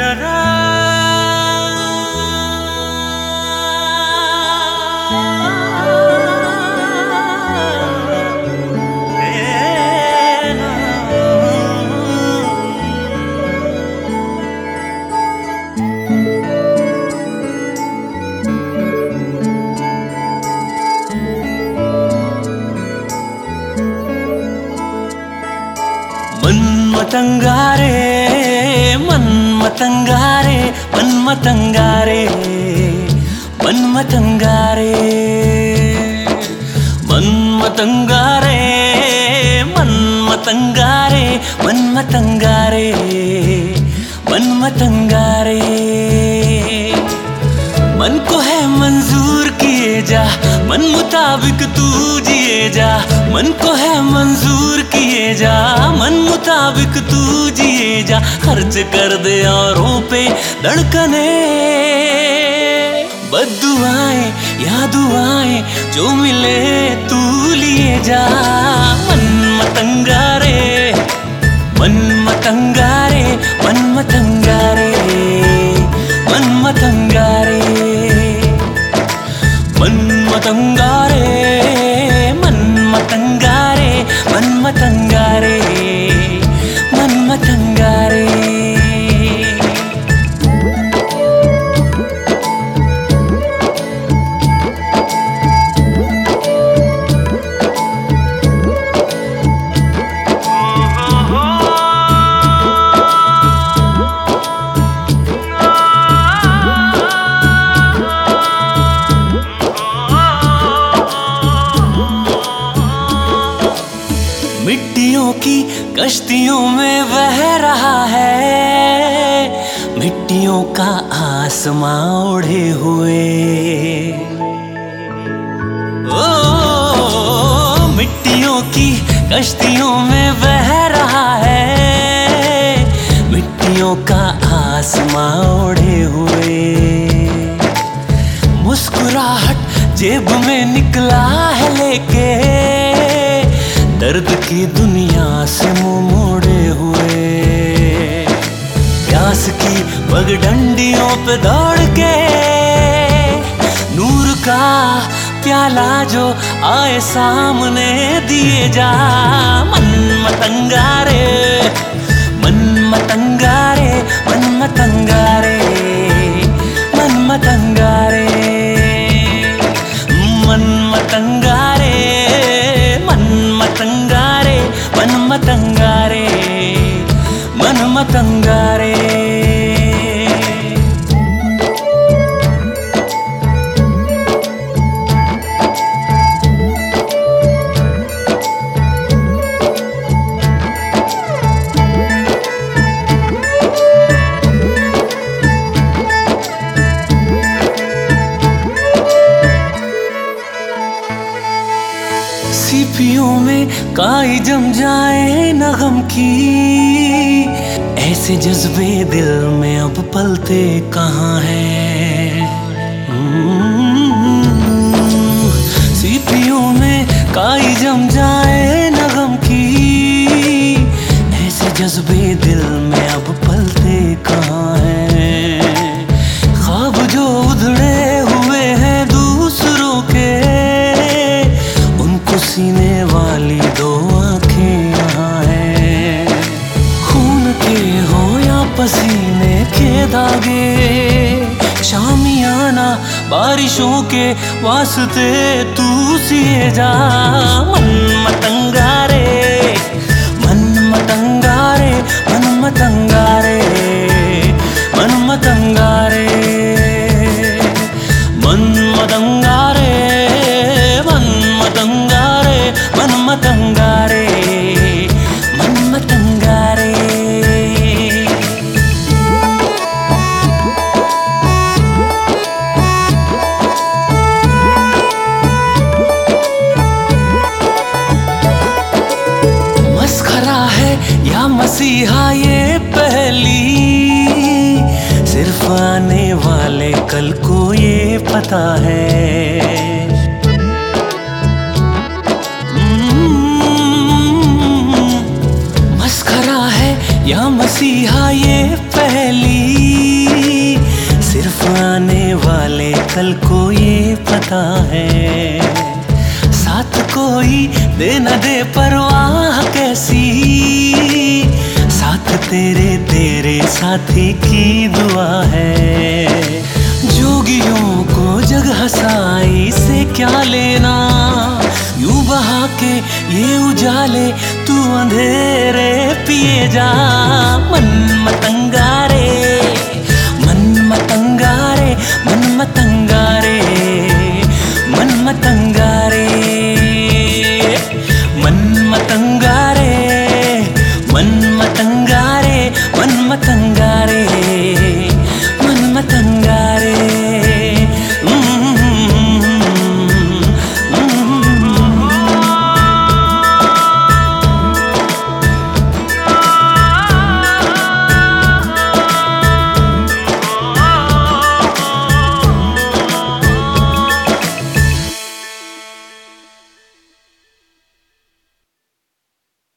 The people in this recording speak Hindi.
मन्मतंगारे मन्मतंगारे मन्मतंगारे मन्मतंगारे मन्मतंगारे मन्मतंगारे मन्मतंगारे मन्मतंगारे मन को है मंजूर किए जा, मन मुताबिक तू जिए जा। मन को है मंजूर किए जा, मन मुताबिक तू जिए जा। खर्च कर दे औरों पे धड़कने, बद्दुआएं या दुआएं जो मिले तू लिए जा। मन्मतंगारे मन्मतंगारे मन्मतंगारे मन्मतंगारे मन्मतंगारे मन्मतंगारे मन्मतंगारे मन्मतंगारे। मिट्टियों की कश्तियों में बह रहा है, मिट्टियों का आसमां ओढ़े हुए। ओ मिट्टियों की कश्तियों में बह रहा है, मिट्टियों का आसमां ओढ़े हुए। मुस्कुराहट जेब में निकला है लेके, दर्द की दुनिया से मुंह मोड़े हुए। प्यास की पगडंडियों पे दौड़ के, नूर का प्याला जो आए सामने दिए जा। मन्मतंगारे मन्मतंगारे मन्मतंगारे मन्मतंगारे मन्मतंगारे मन्मतंगारे मन्मतंगारे मन्मतंगारे। सीपियों में काई जम जाए न गम की, ऐसे जज्बे दिल में अब पलते कहाँ हैं। सीपियों में काई जम जाए न गम की, ऐसे जज्बे दिल में अब पलते कहाँ हैं। ख्वाब जो उधड़े हुए हैं दूसरों के, सीने वाली दो आंखें यहाँ हैं। खून के हो या पसीने के दागे, शामियाना बारिशों के वास्ते तू सिए जा। मन्मतंगारे मन्मतंगारे मन्मतंगारे मन्मतंगारे मन्मतंगारे मन्मतंगारे मन्मतंगारे मन्मतंगारे। मस्खरा है या मसीहा ये पहली, सिर्फ आने वाले कल को ये पता है। मस्खरा है या मसीहा ये पहली, कल को ये पता है, साथ कोई दे न दे परवाह कैसी, साथ तेरे तेरे साथी की दुआ है। जोगियों को जग हंसाई से क्या लेना, यूं बहा के ये उजाले तू अंधेरे पिए जा। मन मतंगा रे, मन मतंगा रे, मन मतंगा रे, मन मतंगा